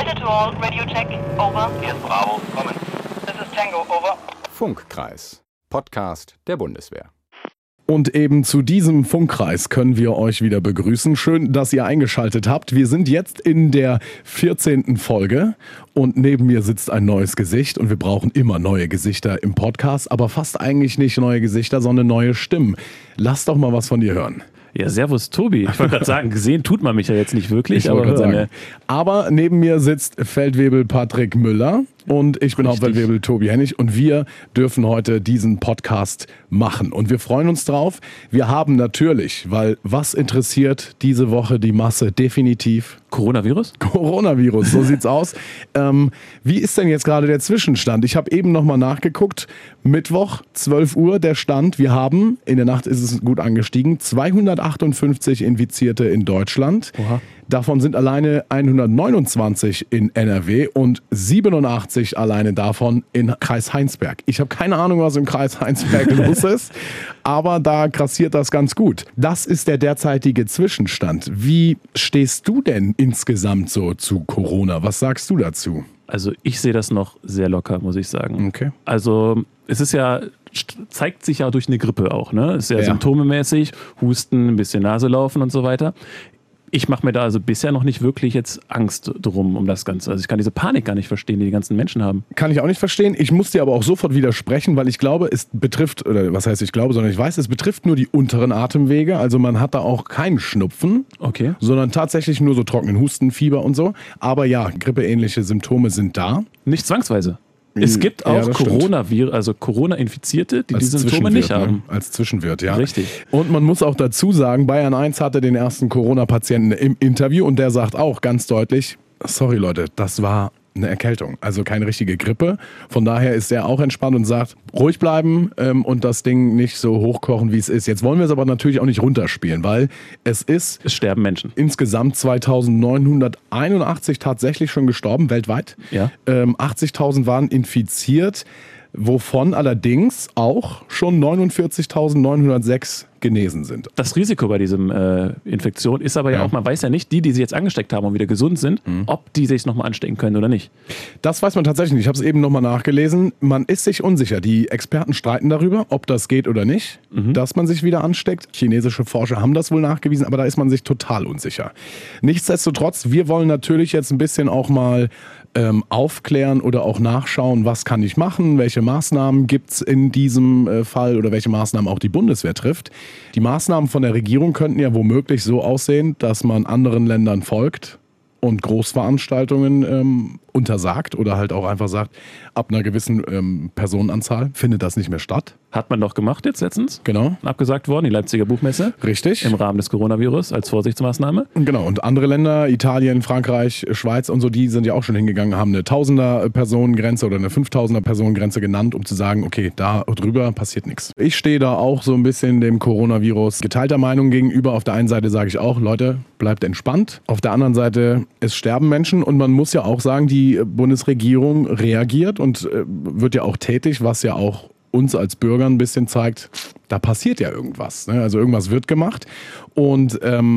Clear to all, Radio check, over. Hier ist Bravo, kommen. This is Tango, over. Funkkreis, Podcast der Bundeswehr. Und eben zu diesem Funkkreis können wir euch wieder begrüßen. Schön, dass ihr eingeschaltet habt. Wir sind jetzt in der 14. Folge und neben mir sitzt ein neues Gesicht und wir brauchen immer neue Gesichter im Podcast, aber fast eigentlich nicht neue Gesichter, sondern neue Stimmen. Lass doch mal was von dir hören. Ja, servus Tobi. Ich wollte gerade sagen, gesehen tut man mich ja jetzt nicht wirklich. Ich wollte gerade sagen. Aber neben mir sitzt Feldwebel Patrick Müller und ich bin Hauptfeldwebel Tobi Hennig und wir dürfen heute diesen Podcast machen. Und wir freuen uns drauf. Wir haben natürlich, weil was interessiert diese Woche die Masse definitiv? Coronavirus? Coronavirus, so sieht's aus. Wie ist denn jetzt gerade der Zwischenstand? Ich habe eben nochmal nachgeguckt. Mittwoch, 12 Uhr, der Stand. Wir haben, in der Nacht ist es gut angestiegen, 258 Infizierte in Deutschland. Oha. Davon sind alleine 129 in NRW und 87 alleine davon in Kreis Heinsberg. Ich habe keine Ahnung, was im Kreis Heinsberg los ist, aber da grassiert das ganz gut. Das ist der derzeitige Zwischenstand. Wie stehst du denn insgesamt so zu Corona? Was sagst du dazu? Also ich sehe das noch sehr locker, muss ich sagen. Okay. Also es ist ja, zeigt sich ja durch eine Grippe auch, ne? Es ist ja symptomemäßig, Husten, ein bisschen Nase laufen und so weiter. Ich mache mir da also bisher noch nicht wirklich jetzt Angst drum um das Ganze. Also ich kann diese Panik gar nicht verstehen, die die ganzen Menschen haben. Kann ich auch nicht verstehen. Ich muss dir aber auch sofort widersprechen, weil ich glaube, es betrifft, oder was heißt ich glaube, sondern ich weiß, es betrifft nur die unteren Atemwege. Also man hat da auch keinen Schnupfen, Okay. sondern tatsächlich nur so trockenen Husten, Fieber und so. Aber ja, grippeähnliche Symptome sind da. Nicht zwangsweise. Es gibt Ja, auch das stimmt. Coronavirus, also Corona-Infizierte, die diese Symptome nicht haben. Ne? Als Zwischenwirt, ja. Richtig. Und man muss auch dazu sagen, Bayern 1 hatte den ersten Corona-Patienten im Interview und der sagt auch ganz deutlich, sorry Leute, das war eine Erkältung, also keine richtige Grippe. Von daher ist er auch entspannt und sagt, ruhig bleiben und das Ding nicht so hochkochen, wie es ist. Jetzt wollen wir es aber natürlich auch nicht runterspielen, weil es sterben Menschen. insgesamt 2981 tatsächlich schon gestorben, weltweit. Ja. 80.000 waren infiziert, wovon allerdings auch schon 49.906 genesen sind. Das Risiko bei diesem Infektion ist aber ja auch, man weiß ja nicht, die sich jetzt angesteckt haben und wieder gesund sind, ob die sich nochmal anstecken können oder nicht. Das weiß man tatsächlich nicht. Ich habe es eben nochmal nachgelesen. Man ist sich unsicher. Die Experten streiten darüber, ob das geht oder nicht, dass man sich wieder ansteckt. Chinesische Forscher haben das wohl nachgewiesen, aber da ist man sich total unsicher. Nichtsdestotrotz, wir wollen natürlich jetzt ein bisschen auch mal aufklären oder auch nachschauen, was kann ich machen, welche Maßnahmen gibt es in diesem Fall oder welche Maßnahmen auch die Bundeswehr trifft. Die Maßnahmen von der Regierung könnten ja womöglich so aussehen, dass man anderen Ländern folgt und Großveranstaltungen untersagt oder halt auch einfach sagt, ab einer gewissen Personenanzahl findet das nicht mehr statt. Hat man doch gemacht jetzt letztens. Genau. Abgesagt worden, die Leipziger Buchmesse. Richtig. Im Rahmen des Coronavirus als Vorsichtsmaßnahme. Genau, und andere Länder, Italien, Frankreich, Schweiz und so, die sind ja auch schon hingegangen, haben eine 1000er-Personengrenze oder eine 5000er-Personengrenze genannt, um zu sagen, okay, da drüber passiert nichts. Ich stehe da auch so ein bisschen dem Coronavirus geteilter Meinung gegenüber. Auf der einen Seite sage ich auch, Leute, bleibt entspannt. Auf der anderen Seite, es sterben Menschen und man muss ja auch sagen, die Bundesregierung reagiert und wird ja auch tätig, was ja auch uns als Bürgern ein bisschen zeigt, da passiert ja irgendwas. Ne? Also irgendwas wird gemacht und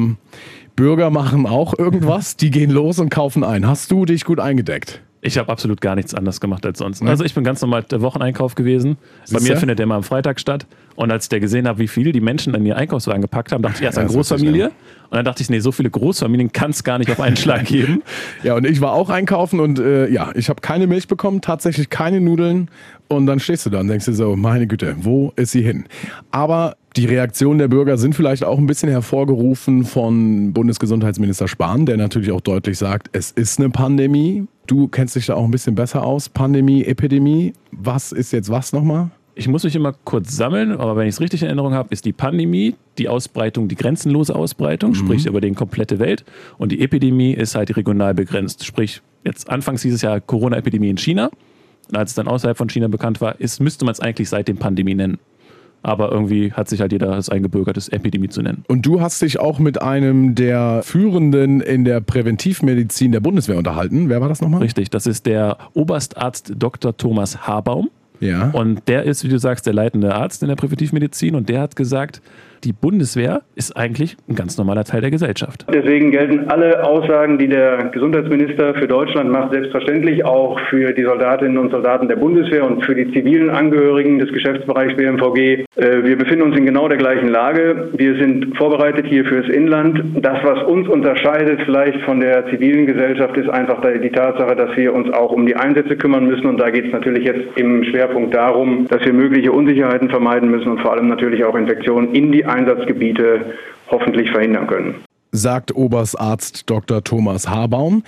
Bürger machen auch irgendwas, die gehen los und kaufen ein. Hast du dich gut eingedeckt? Ich habe absolut gar nichts anderes gemacht als sonst. Also ich bin ganz normal der Wocheneinkauf gewesen. Bei mir findet der mal am Freitag statt. Und als ich da gesehen habe, wie viel die Menschen in ihr Einkaufswagen gepackt haben, dachte ich, es ist eine Großfamilie. Und dann dachte ich, nee, so viele Großfamilien kann es gar nicht auf einen Schlag geben. Ja, und ich war auch einkaufen und ich habe keine Milch bekommen, tatsächlich keine Nudeln. Und dann stehst du da und denkst dir so, meine Güte, wo ist sie hin? Aber die Reaktionen der Bürger sind vielleicht auch ein bisschen hervorgerufen von Bundesgesundheitsminister Spahn, der natürlich auch deutlich sagt, es ist eine Pandemie. Du kennst dich da auch ein bisschen besser aus. Pandemie, Epidemie. Was ist jetzt was nochmal? Ich muss mich immer kurz sammeln, aber wenn ich es richtig in Erinnerung habe, ist die Pandemie die Ausbreitung, die grenzenlose Ausbreitung, sprich über die komplette Welt. Und die Epidemie ist halt regional begrenzt. Sprich, jetzt anfangs dieses Jahr Corona-Epidemie in China. Und als es dann außerhalb von China bekannt war, müsste man es eigentlich seitdem Pandemie nennen. Aber irgendwie hat sich halt jeder es eingebürgert, es Epidemie zu nennen. Und du hast dich auch mit einem der Führenden in der Präventivmedizin der Bundeswehr unterhalten. Wer war das nochmal? Richtig, das ist der Oberstarzt Dr. Thomas Harbaum. Ja. Und der ist, wie du sagst, der leitende Arzt in der Präventivmedizin. Und der hat gesagt, sagt, die Bundeswehr ist eigentlich ein ganz normaler Teil der Gesellschaft. Deswegen gelten alle Aussagen, die der Gesundheitsminister für Deutschland macht, selbstverständlich auch für die Soldatinnen und Soldaten der Bundeswehr und für die zivilen Angehörigen des Geschäftsbereichs BMVG. Wir befinden uns in genau der gleichen Lage. Wir sind vorbereitet hier fürs Inland. Das, was uns unterscheidet vielleicht von der zivilen Gesellschaft, ist einfach die Tatsache, dass wir uns auch um die Einsätze kümmern müssen. Und da geht es natürlich jetzt im Schwerpunkt darum, dass wir mögliche Unsicherheiten vermeiden müssen und vor allem natürlich auch Infektionen in die Einsatzgebiete hoffentlich verhindern können. Sagt Oberstarzt Dr. Thomas Harbaum.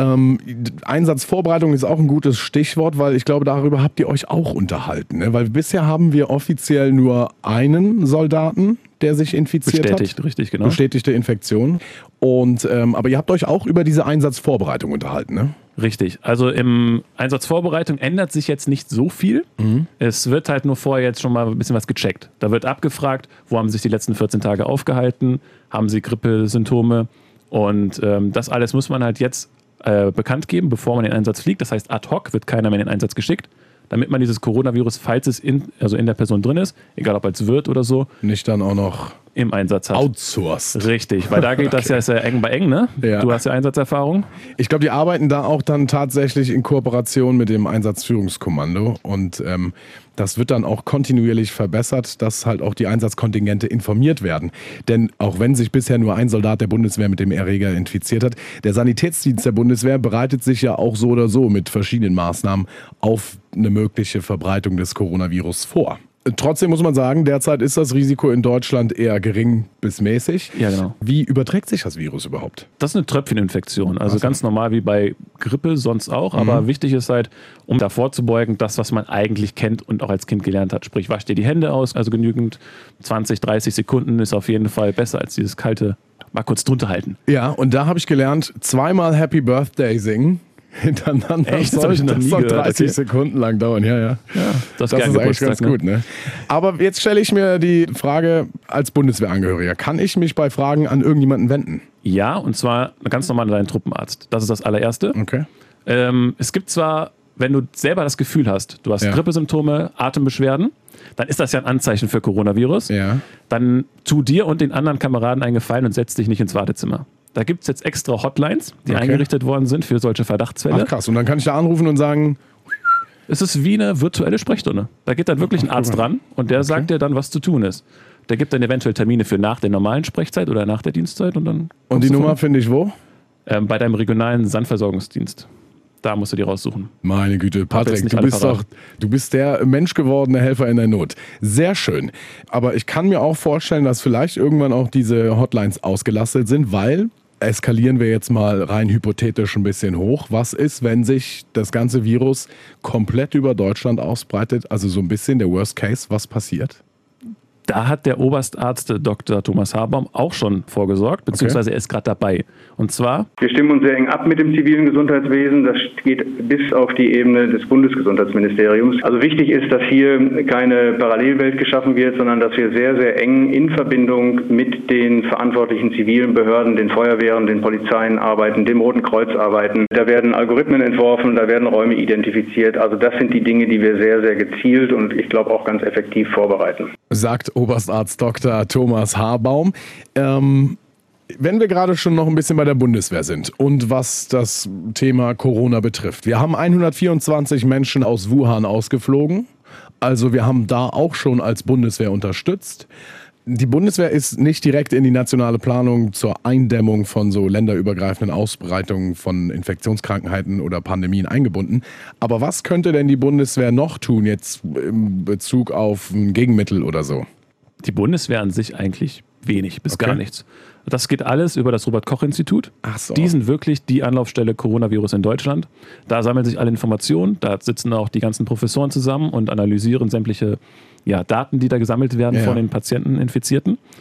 Einsatzvorbereitung ist auch ein gutes Stichwort, weil ich glaube, darüber habt ihr euch auch unterhalten. Ne? Weil bisher haben wir offiziell nur einen Soldaten, der sich infiziert Bestätigt, richtig, genau. Bestätigte Infektion. Und, aber ihr habt euch auch über diese Einsatzvorbereitung unterhalten, ne? Richtig. Also im Einsatzvorbereitung ändert sich jetzt nicht so viel. Es wird halt nur vorher jetzt schon mal ein bisschen was gecheckt. Da wird abgefragt, wo haben sie sich die letzten 14 Tage aufgehalten, haben sie Grippesymptome und das alles muss man halt jetzt bekannt geben, bevor man in den Einsatz fliegt. Das heißt, ad hoc wird keiner mehr in den Einsatz geschickt, damit man dieses Coronavirus, falls es in der Person drin ist, egal ob als Wirt oder so, nicht dann auch noch im Einsatz hat. Outsourced. Richtig, weil da geht das ja sehr eng bei eng, ne? Ja. Du hast ja Einsatzerfahrung. Ich glaube, die arbeiten da auch dann tatsächlich in Kooperation mit dem Einsatzführungskommando und das wird dann auch kontinuierlich verbessert, dass halt auch die Einsatzkontingente informiert werden. Denn auch wenn sich bisher nur ein Soldat der Bundeswehr mit dem Erreger infiziert hat, der Sanitätsdienst der Bundeswehr bereitet sich ja auch so oder so mit verschiedenen Maßnahmen auf eine mögliche Verbreitung des Coronavirus vor. Trotzdem muss man sagen, derzeit ist das Risiko in Deutschland eher gering bis mäßig. Ja, genau. Wie überträgt sich das Virus überhaupt? Das ist eine Tröpfcheninfektion, also ganz normal wie bei Grippe sonst auch, aber wichtig ist halt, um davor zu beugen, das, was man eigentlich kennt und auch als Kind gelernt hat. Sprich, wasch dir die Hände aus, also genügend 20, 30 Sekunden ist auf jeden Fall besser als dieses kalte, mal kurz drunter halten. Ja, und da habe ich gelernt, zweimal Happy Birthday singen. Hintereinander. Echt? Das soll 30 Sekunden lang dauern, ja. Das ist eigentlich ganz gut, ne? Aber jetzt stelle ich mir die Frage als Bundeswehrangehöriger, kann ich mich bei Fragen an irgendjemanden wenden? Ja, und zwar ganz normal an deinen Truppenarzt. Das ist das allererste. Okay. Es gibt zwar, wenn du selber das Gefühl hast, du hast Grippesymptome, Atembeschwerden, dann ist das ja ein Anzeichen für Coronavirus. Ja. Dann tu dir und den anderen Kameraden einen Gefallen und setz dich nicht ins Wartezimmer. Da gibt es jetzt extra Hotlines, die eingerichtet worden sind für solche Verdachtsfälle. Ach krass, und dann kann ich da anrufen und sagen... Es ist wie eine virtuelle Sprechstunde. Da geht dann wirklich ein Arzt dran und der sagt dir dann, was zu tun ist. Der gibt dann eventuell Termine für nach der normalen Sprechzeit oder nach der Dienstzeit. Und die Nummer finde ich wo? Bei deinem regionalen Sandversorgungsdienst. Da musst du die raussuchen. Meine Güte, Patrick, du bist der menschgewordene Helfer in der Not. Sehr schön. Aber ich kann mir auch vorstellen, dass vielleicht irgendwann auch diese Hotlines ausgelastet sind, weil... Eskalieren wir jetzt mal rein hypothetisch ein bisschen hoch. Was ist, wenn sich das ganze Virus komplett über Deutschland ausbreitet? Also so ein bisschen der Worst Case, was passiert? Da hat der Oberstarzt Dr. Thomas Harbaum auch schon vorgesorgt, beziehungsweise er ist gerade dabei. Und zwar... Wir stimmen uns sehr eng ab mit dem zivilen Gesundheitswesen. Das geht bis auf die Ebene des Bundesgesundheitsministeriums. Also wichtig ist, dass hier keine Parallelwelt geschaffen wird, sondern dass wir sehr, sehr eng in Verbindung mit den verantwortlichen zivilen Behörden, den Feuerwehren, den Polizeien arbeiten, dem Roten Kreuz arbeiten. Da werden Algorithmen entworfen, da werden Räume identifiziert. Also das sind die Dinge, die wir sehr, sehr gezielt und ich glaube auch ganz effektiv vorbereiten. Sagt Oberstarzt Dr. Thomas Harbaum. Wenn wir gerade schon noch ein bisschen bei der Bundeswehr sind und was das Thema Corona betrifft. Wir haben 124 Menschen aus Wuhan ausgeflogen. Also wir haben da auch schon als Bundeswehr unterstützt. Die Bundeswehr ist nicht direkt in die nationale Planung zur Eindämmung von so länderübergreifenden Ausbreitungen von Infektionskrankheiten oder Pandemien eingebunden. Aber was könnte denn die Bundeswehr noch tun jetzt in Bezug auf ein Gegenmittel oder so? Die Bundeswehr an sich eigentlich wenig bis gar nichts. Das geht alles über das Robert-Koch-Institut. Ach so. Die sind wirklich die Anlaufstelle Coronavirus in Deutschland. Da sammeln sich alle Informationen, da sitzen auch die ganzen Professoren zusammen und analysieren sämtliche Daten, die da gesammelt werden von den Patienten, Infizierten.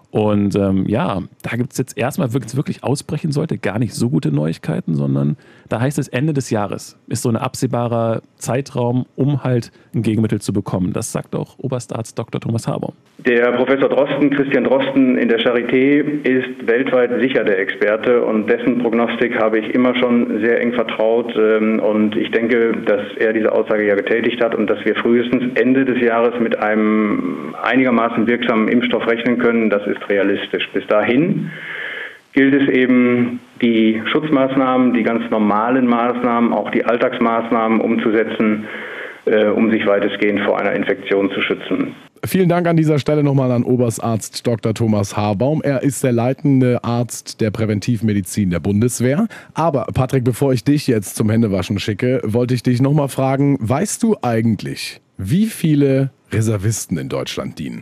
Und da gibt es jetzt erstmal, wenn es wirklich ausbrechen sollte, gar nicht so gute Neuigkeiten, sondern da heißt es, Ende des Jahres ist so ein absehbarer Zeitraum, um halt ein Gegenmittel zu bekommen. Das sagt auch Oberstarzt Dr. Thomas Harbaum. Der Professor Drosten, Christian Drosten in der Charité, ist weltweit sicher der Experte und dessen Prognostik habe ich immer schon sehr eng vertraut und ich denke, dass er diese Aussage ja getätigt hat und dass wir frühestens Ende des Jahres mit einem einigermaßen wirksamen Impfstoff rechnen können. Das ist realistisch. Bis dahin gilt es eben, die Schutzmaßnahmen, die ganz normalen Maßnahmen, auch die Alltagsmaßnahmen umzusetzen, um sich weitestgehend vor einer Infektion zu schützen. Vielen Dank an dieser Stelle nochmal an Oberstarzt Dr. Thomas Harbaum. Er ist der leitende Arzt der Präventivmedizin der Bundeswehr. Aber Patrick, bevor ich dich jetzt zum Händewaschen schicke, wollte ich dich nochmal fragen, weißt du eigentlich, wie viele Reservisten in Deutschland dienen?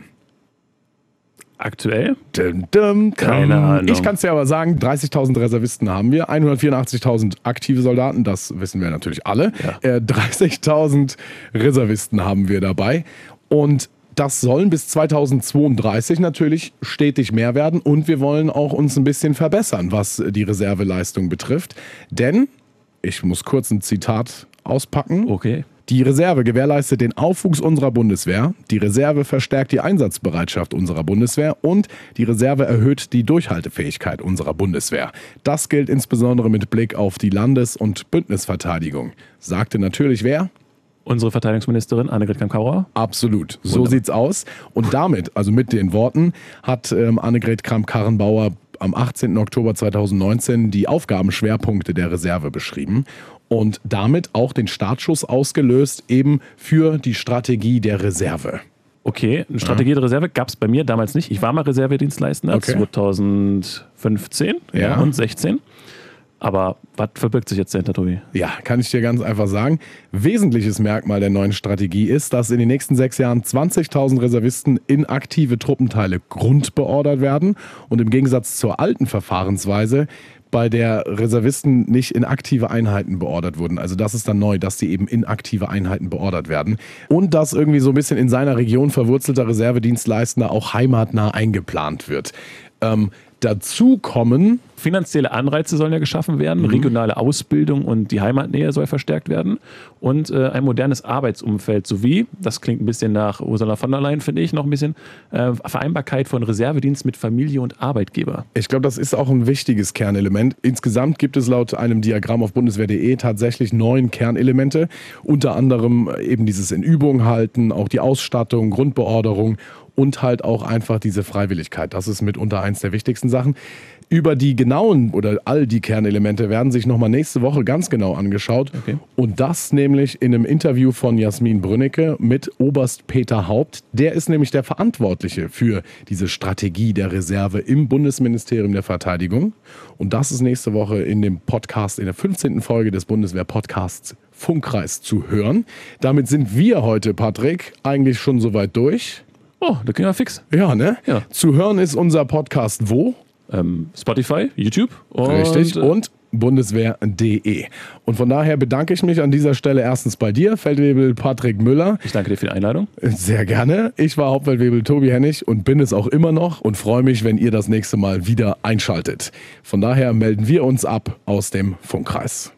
Aktuell? Keine Ahnung. Ich kann es dir aber sagen, 30.000 Reservisten haben wir, 184.000 aktive Soldaten, das wissen wir natürlich alle. Ja. 30.000 Reservisten haben wir dabei und das sollen bis 2032 natürlich stetig mehr werden und wir wollen auch uns ein bisschen verbessern, was die Reserveleistung betrifft. Denn, ich muss kurz ein Zitat auspacken. Okay. Die Reserve gewährleistet den Aufwuchs unserer Bundeswehr, die Reserve verstärkt die Einsatzbereitschaft unserer Bundeswehr und die Reserve erhöht die Durchhaltefähigkeit unserer Bundeswehr. Das gilt insbesondere mit Blick auf die Landes- und Bündnisverteidigung. Sagte natürlich wer? Unsere Verteidigungsministerin Annegret Kramp-Karrenbauer? Absolut, so sieht's aus. Und damit, also mit den Worten, hat Annegret Kramp-Karrenbauer am 18. Oktober 2019 die Aufgabenschwerpunkte der Reserve beschrieben und damit auch den Startschuss ausgelöst eben für die Strategie der Reserve. Okay, eine Strategie der Reserve gab es bei mir damals nicht. Ich war mal Reservedienstleistender 2015 und 2016. Aber was verbirgt sich jetzt dahinter, Tobi? Ja, kann ich dir ganz einfach sagen. Wesentliches Merkmal der neuen Strategie ist, dass in den nächsten 6 Jahren 20.000 Reservisten in aktive Truppenteile grundbeordert werden und im Gegensatz zur alten Verfahrensweise, bei der Reservisten nicht in aktive Einheiten beordert wurden. Also das ist dann neu, dass die eben in aktive Einheiten beordert werden. Und dass irgendwie so ein bisschen in seiner Region verwurzelter Reservedienstleistender auch heimatnah eingeplant wird. Dazu kommen finanzielle Anreize sollen ja geschaffen werden, regionale Ausbildung und die Heimatnähe soll verstärkt werden und ein modernes Arbeitsumfeld sowie, das klingt ein bisschen nach Ursula von der Leyen, finde ich, noch ein bisschen, Vereinbarkeit von Reservedienst mit Familie und Arbeitgeber. Ich glaube, das ist auch ein wichtiges Kernelement. Insgesamt gibt es laut einem Diagramm auf bundeswehr.de tatsächlich 9 Kernelemente, unter anderem eben dieses in Übung halten, auch die Ausstattung, Grundbeorderung und halt auch einfach diese Freiwilligkeit. Das ist mitunter eins der wichtigsten Sachen. Über die genauen oder all die Kernelemente werden sich nochmal nächste Woche ganz genau angeschaut. Okay. Und das nämlich in einem Interview von Jasmin Brünnecke mit Oberst Peter Haupt. Der ist nämlich der Verantwortliche für diese Strategie der Reserve im Bundesministerium der Verteidigung. Und das ist nächste Woche in dem Podcast, in der 15. Folge des Bundeswehr-Podcasts Funkkreis zu hören. Damit sind wir heute, Patrick, eigentlich schon soweit durch. Oh, da ging ja fix. Ja, ne? Ja. Zu hören ist unser Podcast wo? Spotify, YouTube. Richtig. Und bundeswehr.de. Und von daher bedanke ich mich an dieser Stelle erstens bei dir, Feldwebel Patrick Müller. Ich danke dir für die Einladung. Sehr gerne. Ich war Hauptfeldwebel Tobi Hennig und bin es auch immer noch und freue mich, wenn ihr das nächste Mal wieder einschaltet. Von daher melden wir uns ab aus dem Funkkreis.